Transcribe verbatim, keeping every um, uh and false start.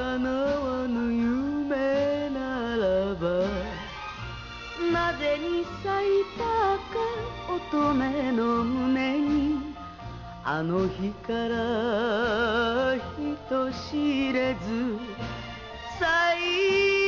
叶わぬ夢ならばなぜに咲いたか乙女の胸にあの日から人知れず咲い